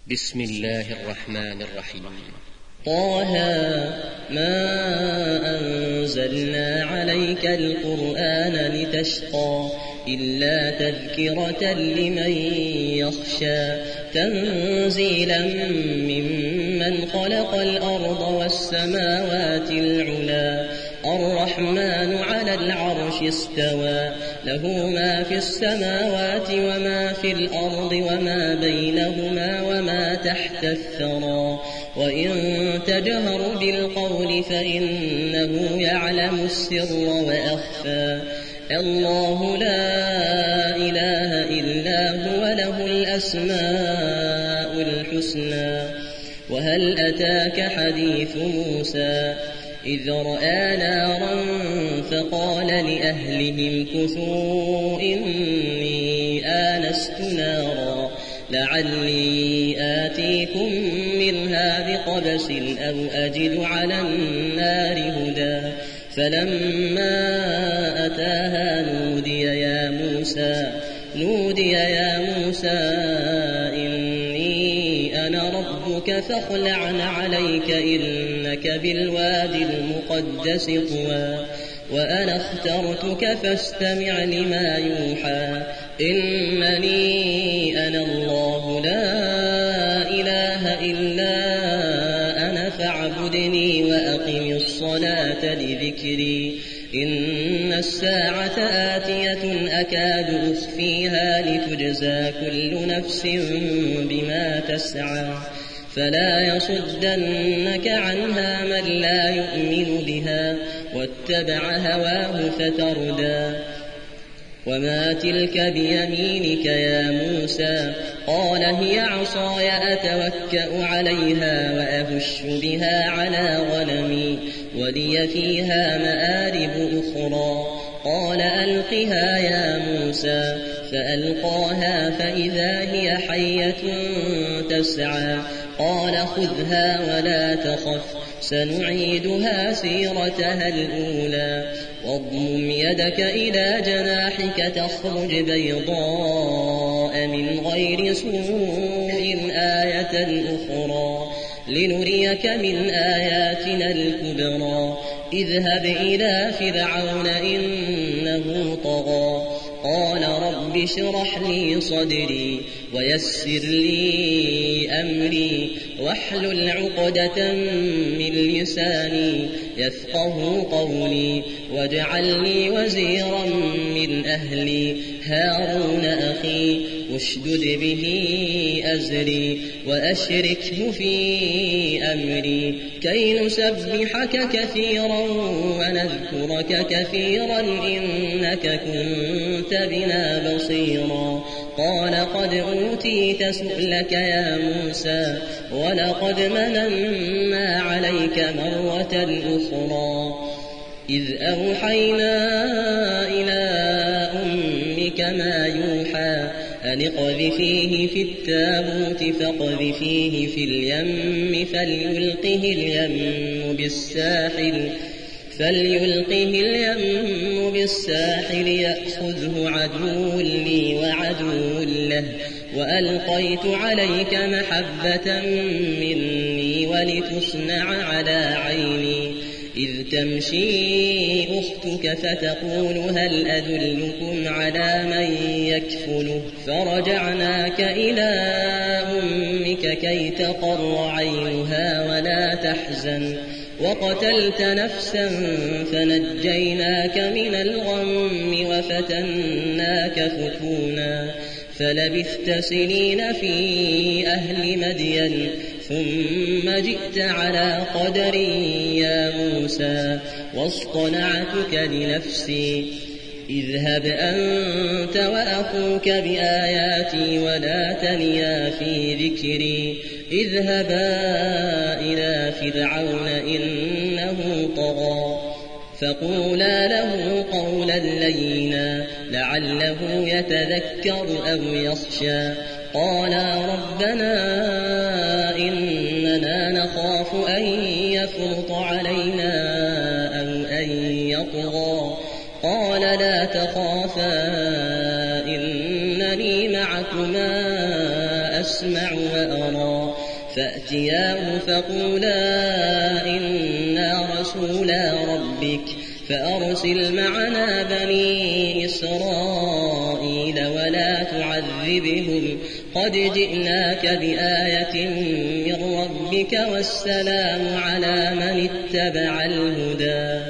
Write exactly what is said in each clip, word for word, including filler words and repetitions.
بسم الله الرحمن الرحيم. طه ما أنزلنا عليك القرآن لتشقى إلا تذكرة لمن يخشى تنزيلا ممن خلق الأرض والسماوات العلا الرحمن على العرش استوى له ما في السماوات وما في الأرض وما بينهما وما تحت الثرى وإن تجهر بالقول فإنه يعلم السر وأخفى الله لا إله إلا هو له الأسماء الحسنى. وهل أتاك حديث موسى إذ رأى نارا فقال لأهلهم كثوا إني آنست نارا لعلي آتيكم منها بقبس أو أجد على النار هدى فلما أتاها نودي يا موسى نودي يا موسى إني أنا ربك فاخلع عليك إنك بالوادي المقدس طوى وأنا اخترتك فاستمع لما يوحى إنني أنا الله لا إله إلا أنا فاعبدني وأقم الصلاة لذكري إن الساعة آتية أكاد أخفيها لتجزى كل نفس بما تسعى فلا يصدنك عنها من لا يؤمن بها واتبع هواه فتردى. وما تلك بيمينك يا موسى قال هي عصاي أتوكأ عليها وأهش بها على غنمي ولي فيها مآرب أخرى قال ألقها يا موسى فألقاها فإذا هي حية تسعى قال خذها ولا تخف سنعيدها سيرتها الأولى واضمم يدك إلى جناحك تخرج بيضاء من غير سوء آية أخرى لنريك من آياتنا الكبرى اذهب إلى فرعون إنه طغى قال رب اشرح لي صدري ويسر لي أمري واحلل عقدة من لساني يفقه قولي واجعل لي وزيرا من أهلي هارون أخي واشدد به أزري وأشركه في أمري كي نسبحك كثيرا ونذكرك كثيرا إنك كنت بنا بصيرا قال قد أوتيت سؤلك يا موسى ولقد مننا عليك مرة أخرى إذ أوحينا إلى أمك ما يوحى أن اقذفيه في التابوت فاقذفيه في اليم فليلقه اليم بالساحل فليلقه اليم بالساحل يأخذه عدو لي وعدو له وألقيت عليك محبة مني ولتصنع على عيني إذ تمشي أختك فتقول هل أدلكم على من يكفله فرجعناك إلى أمك كي تقر عينها ولا تحزن وقتلت نفسا فنجيناك من الغم وفتناك فتونا فلبثت سنين في أهل مدين ثم جئت على قدري يا موسى واصطنعتك لنفسي اذهب أنت وأخوك بآياتي ولا تنيا في ذكري اذهبا إلى فرعون إنه طغى فقولا له قولا لينا لعله يتذكر أو يخشى قالا ربنا إننا نخاف أن يفرط علينا أو أن يطغى قال لا تخافا إنني معكما أسمع وأرى عذرا فأتياه فقولا إنا رسولا ربك فأرسل معنا بني إسرائيل ولا تعذبهم قد جئناك بآية من ربك والسلام على من اتبع الهدى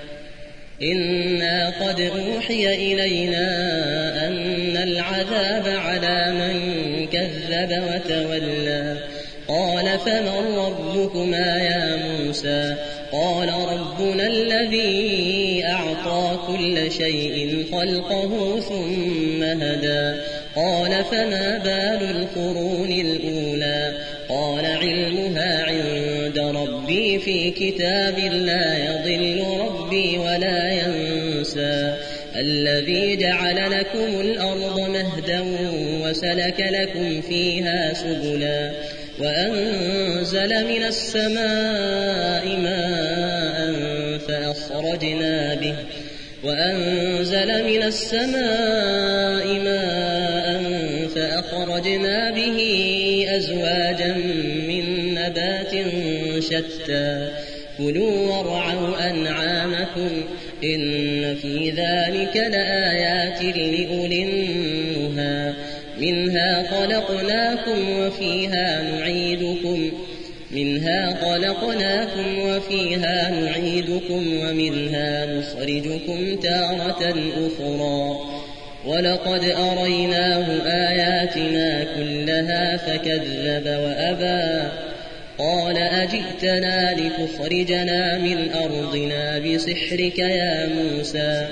إنا قد أوحي إلينا أن العذاب على من كذب وتولى قال فمن ربكما يا موسى قال ربنا الذي أعطى كل شيء خلقه ثم هدى قال فما بال القرون الأولى قال علمها عند ربي في كتاب لا يضل ربي ولا ينسى الذي جعل لكم الأرض مهدا وسلك لكم فيها سبلا وأنزل من السماء ماء فأخرجنا به وأنزل من السماء ماء فأخرجنا به أزواجا من نبات شتى كلوا وارعوا أنعامكم إن في ذلك لآيات لأولي النهى منها خلقناكم وفيها نعيدكم منها خلقناكم وفيها نعيدكم ومنها نخرجكم تارة أخرى ولقد أريناه آياتنا كلها فكذب وأبى قال أجئتنا لتخرجنا من أرضنا بسحرك يا موسى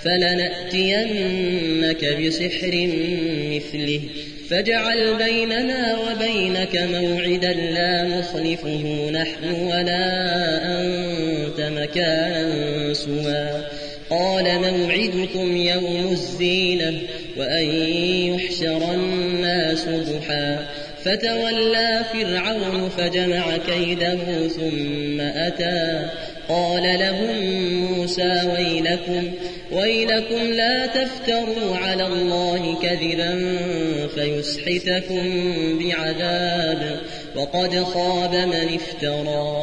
فلنأتينك بسحر مثله فاجعل بيننا وبينك موعدا لا نخلفه نحن ولا أنت مكانا سوى قال موعدكم يوم الزينة وأن يحشر الناس ضحى فتولى فرعون فجمع كيده ثم أتى قال لهم موسى ويلكم ويلكم لا تفتروا على الله كذبا فيسحتكم بعذاب وقد خاب من افترى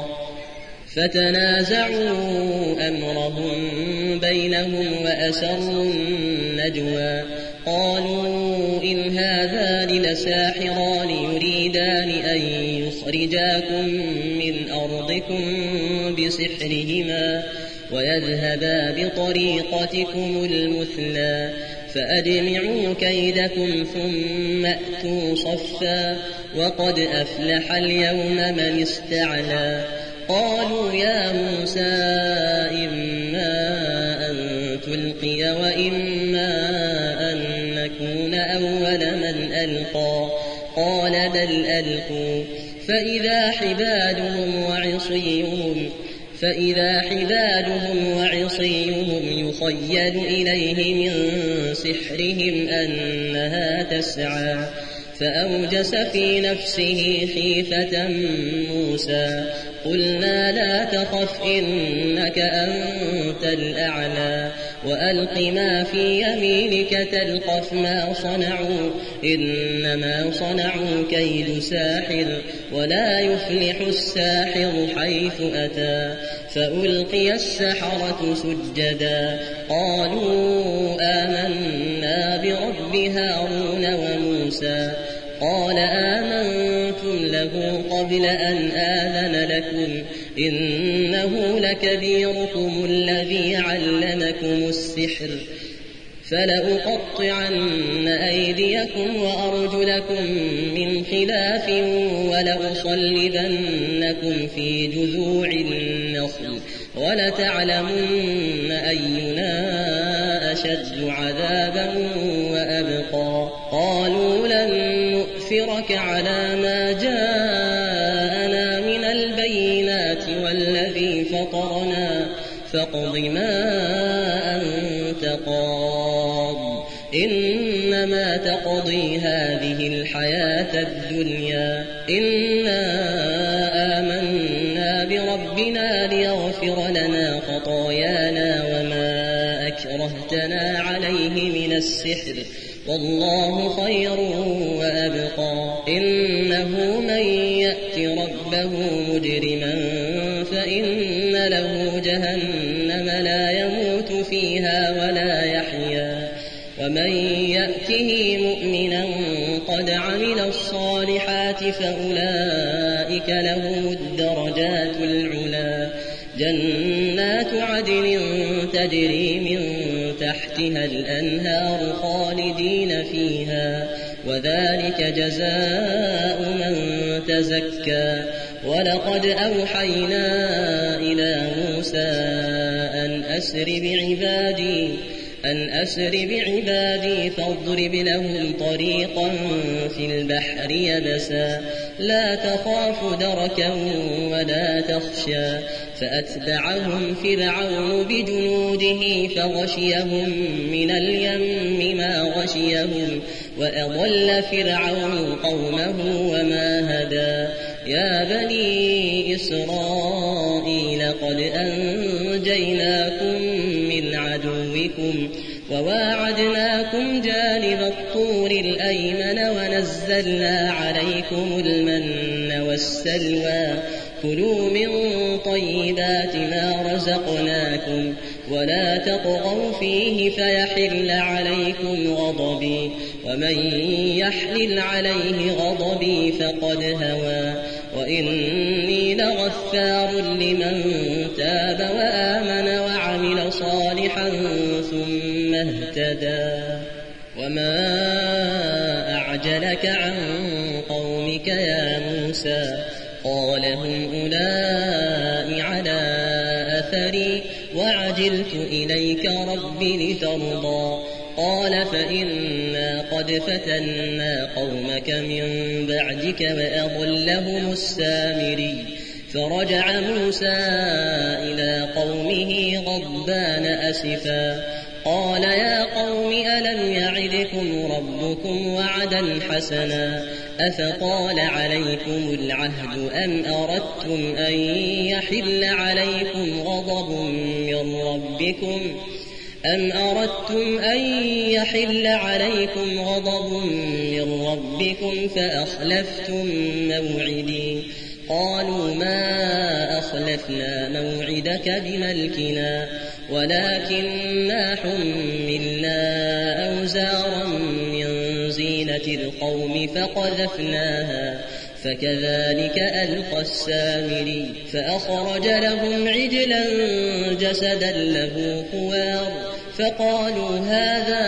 فتنازعوا أمرهم بينهم وأسروا النجوى قالوا إن هذان لساحران يريدان أن يخرجاكم من أرضكم بسحرهما ويذهبا بطريقتكم المثلى فأجمعوا كيدكم ثم أتوا صفا وقد أفلح اليوم من استعلى قالوا يا موسى إما أن تلقي وإما أن نكون أول من ألقى قال بل ألقوا فإذا حبالهم وعصيهم فإذا حبالهم وعصيهم يخيل إليه من سحرهم أنها تسعى فأوجس في نفسه خيفة موسى قلنا لا تخف إنك أنت الأعلى وألق ما في يمينك تلقف ما صنعوا إنما صنعوا كيد ساحر ولا يفلح الساحر حيث أتى فألقي السحرة سجدا قالوا آمنا برب هارون وموسى قال آمنتم له قبل أن آذن لكم إنه لكبيركم الذي علمكم السحر فلأقطعن أيديكم وأرجلكم من خلاف ولأصلبنكم في جذوع النخل ولتعلمن أينا أشد عذابا وأبقى قالوا لن نؤثرك على ما جاءنا من البينات والذي فطرنا فاقض ما أنت قاض إنما تقضي هذه الحياة الدنيا إنا آمنا بربنا ليغفر لنا خطايانا وما أكرهتنا عليه من السحر والله خير وأبقى إن إنه من يأت ربه مجرما فإن له جهنم لا يموت فيها ولا يحيا ومن يأته مؤمنا قد عمل الصالحات فأولئك لهم الدرجات العلى جنات عدن تجري من تحتها الأنهار خالدين فيها وذلك جزاء من تزكى ولقد أوحينا إلى موسى أن أسر بعبادي أن أسر بعبادي فاضرب لهم طريقا في البحر يبسا لا تخاف دركا ولا تخشى فأتبعهم فرعون بجنوده فغشيهم من اليم ما غشيهم وأضل فرعون قومه وما هدى يا بني إسرائيل قد أنجيناكم من عدوكم وواعدناكم جانب الطور الأيمن ونزلنا عليكم المن والسلوى كلوا من طيبات ما رزقناكم ولا تطغوا فيه فيحل عليكم غضبي ومن يحلل عليه غضبي فقد هوى وإني لغفار لمن تاب وآمن وعمل صالحا ثم اهتدى وما أعجلك عن قومك يا موسى قال هم أولئك على أثري وعجلت إليك رب لترضى قال فإنا قد فتنا قومك من بعدك وأضلهم السامري فرجع موسى إلى قومه غضبان أسفا قال يا قوم ألم يعدكم ربكم وعدا حسنا أفطال عليكم العهد أم أردتم أن يحل عليكم غضب من ربكم أم أردتم أن يحل عليكم غضب من ربكم فأخلفتم موعدي قالوا ما أخلفنا موعدك بملكنا ولكننا حملنا أوزارا من زينة القوم فقذفناها فكذلك ألقى السامري فأخرج لهم عجلا جسدا له خوار فقالوا هذا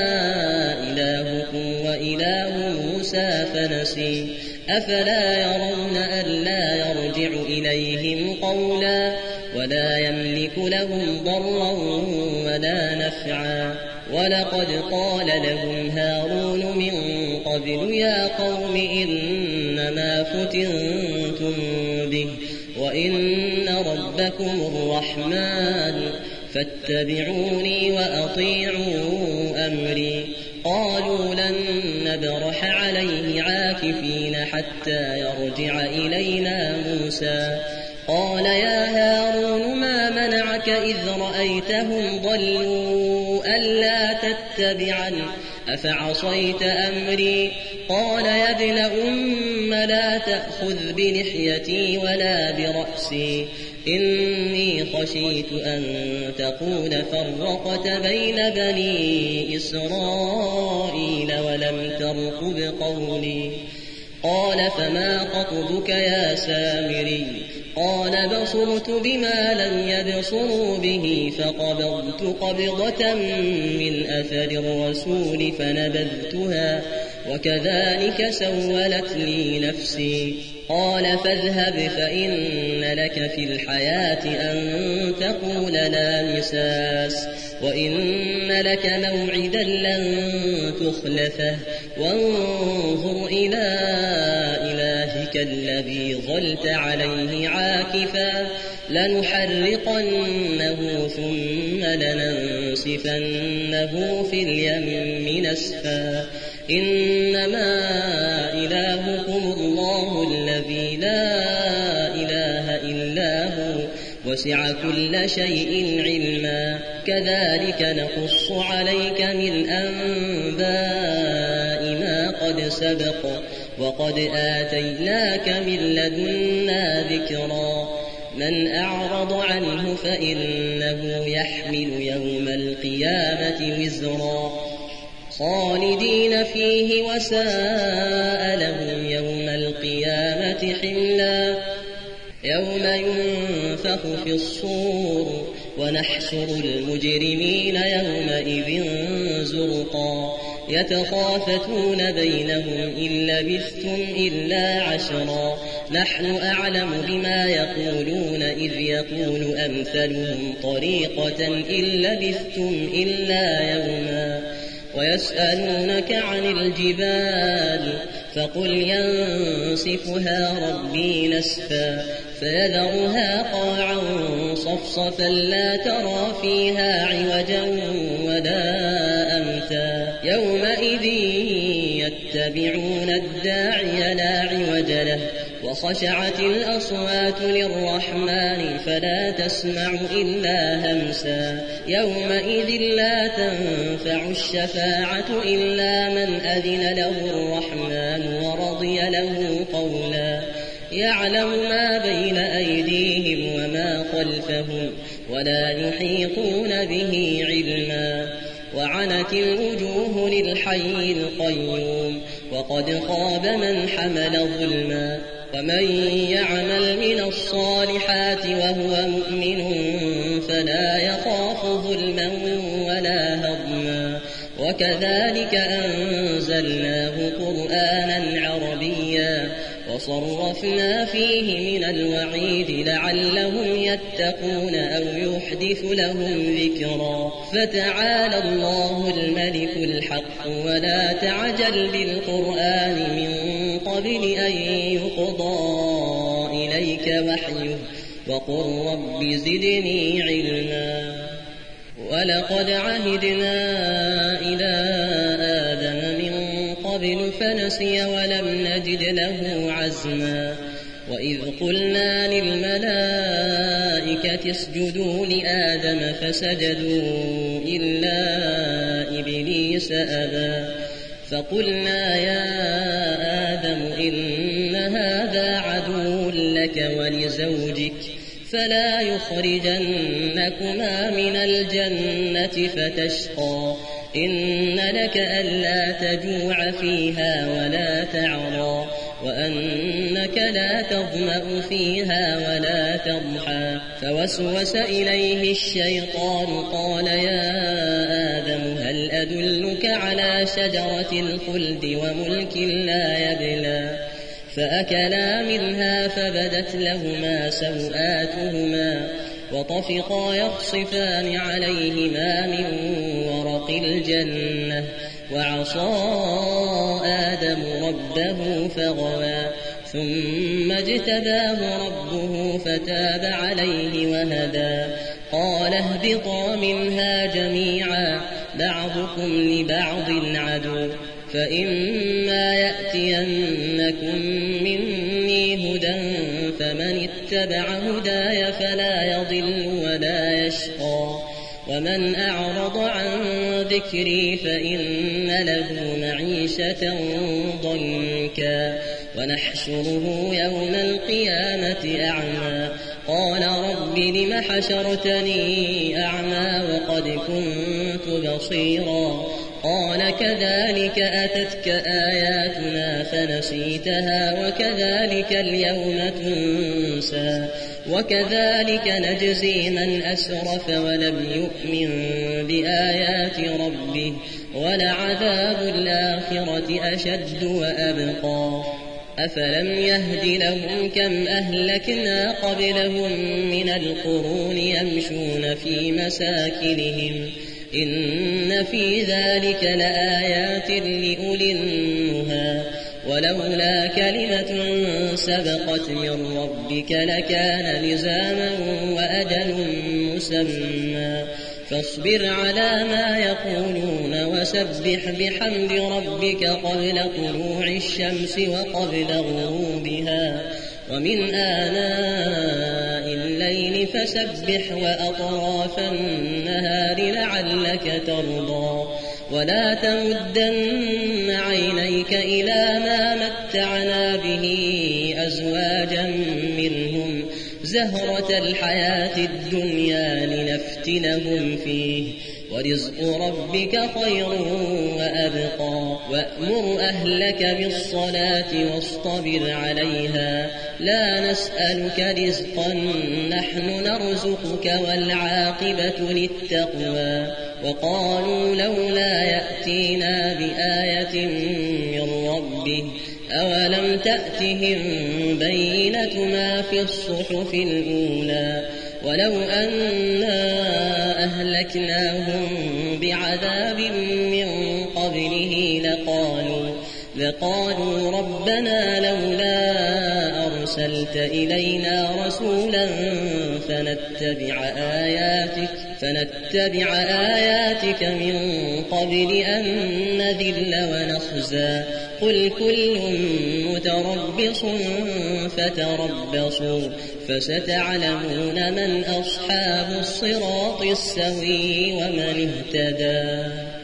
إلهكم وإله موسى فنسي أفلا يرون ألا يرجع إليهم قولا ولا يملك لهم ضرا ولا نفعا ولقد قال لهم هارون من قبل يا قوم إنما فتنتم به وإن ربكم الرحمن فاتبعوني وأطيعوا أمري قالوا لن نبرح عليه عاكفين حتى يرجع إلينا موسى قال يا هارون ما منعك إذ رأيتهم ضلوا ألا تتبعن أفعصيت أمري قال يا ابن أم لا تأخذ بلحيتي ولا برأسي إني خشيت أن تقول فرقت بين بني إسرائيل ولم ترقب قولي قال فما خطبك يا سامري قال بصرت بما لم يبصروا به فقبضت قبضة من أثر الرسول فنبذتها وكذلك سولت لي نفسي قال فاذهب فإن لك في الحياة أن تقول لا مساس وإن لك موعدا لن تخلفه وانظر إلى إلهك الذي ظلت عليه عاكفا لنحرقنه ثم لننسفنه في اليم نسفا إنما إلهكم الله الذي لا إله إلا هو وسع كل شيء علما كذلك نقص عليك من أنباء ما قد سبق وقد آتيناك من لدنا ذكرا من أعرض عنه فإنه يحمل يوم القيامة وزرا خالدين فيه وساء لهم يوم القيامة حملا يوم ينفخ في الصور ونحشر المجرمين يومئذ زرقا يتخافتون بينهم إن لبثتم إلا عشرا نحن أعلم بما يقولون إذ يقول أمثلهم طريقة إن لبثتم إلا يوما ويسألونك عن الجبال فقل ينسفها ربي نسفا فيذرها قاعا صفصفا لا ترى فيها عوجا ولا أمتا يومئذ يتبعون الداعي لا عوج له وخشعت الأصوات للرحمن فلا تسمع إلا همسا يومئذ لا تنفع الشفاعة إلا من أذن له الرحمن ورضي له قولا يعلم ما بين أيديهم وما خلفهم ولا يحيطون به علما وعنت الوجوه للحي القيوم وقد خاب من حمل ظلما ومن يعمل من الصالحات وهو مؤمن فلا يخاف ظلما ولا هضما وكذلك أنزلناه قرآنا عربيا وصرفنا فيه من الوعيد لعلهم يتقون أو يحدث لهم ذكرا فتعالى الله الملك الحق ولا تعجل بالقرآن من قبل أن يقضى إليك وحيه وقل رب زدني علما ولقد عهدنا إلى آدم من قبل فنسي ولم نجد له عزما وإذ قلنا للملائكة اسجدوا لآدم فسجدوا إلا إبليس أبى فقلنا يا آدم إن هذا عدو لك ولزوجك فلا يخرجنكما من الجنة فتشقى إن لك ألا تجوع فيها ولا تعرى وأنك لا تظمأ فيها ولا تضحى فوسوس إليه الشيطان قال يا آدم هل أدلك على شجرة الخلد وملك لا يبلى فأكلا منها فبدت لهما سوآتهما وطفقا يخصفان عليهما من ورق الجنة وعصى آدم ربه فغوى ثم اجتباه ربه فتاب عليه وهدى قال اهبطا منها جميعا بعضكم لبعض عدو فإما يأتينكم مني هدى فمن اتبع هداي فلا يضل ولا يشقى ومن أعرض عن ذكري فإن له معيشة ضنكا ونحشره يوم القيامة أعمى قال رب لم حشرتني أعمى وقد كنت بصيرا قال كذلك أتتك آياتنا فنسيتها وكذلك اليوم تنسى وكذلك نجزي من أسرف ولم يؤمن بآيات ربه ولعذاب الآخرة أشد وأبقى أفلم يهد لهم كم أهلكنا قبلهم من القرون يمشون في مساكنهم إن في ذلك لآيات لأولي النهى ولولا كلمة سبقت من ربك لكان لزاما وأجل مسمى فاصبر على ما يقولون وسبح بحمد ربك قبل طلوع الشمس وقبل غروبها ومن آناء الليل فسبح وأطراف النهار لعلك ترضى ولا تمدن عينيك إلى ما متعنا به أزواجا منهم زهرة الحياة الدنيا لنفتنهم فيه ورزق ربك خير وأبقى وأمر أهلك بالصلاة واصطبر عليها لا نسألك رزقا نحن نرزقك والعاقبة للتقوى وقالوا لولا يأتينا بآية من ربه أولم تأتهم بينة ما في الصحف الأولى ولو أنا أهلكناهم بعذاب من قبله لقالوا لقالوا ربنا لولا أرسلت إلينا رسولا فنتبع آياتك فنتبع آياتك من قبل أن نذل ونخزى قل كل متربص فتربصوا فستعلمون من أصحاب الصراط السوي ومن اهتدى.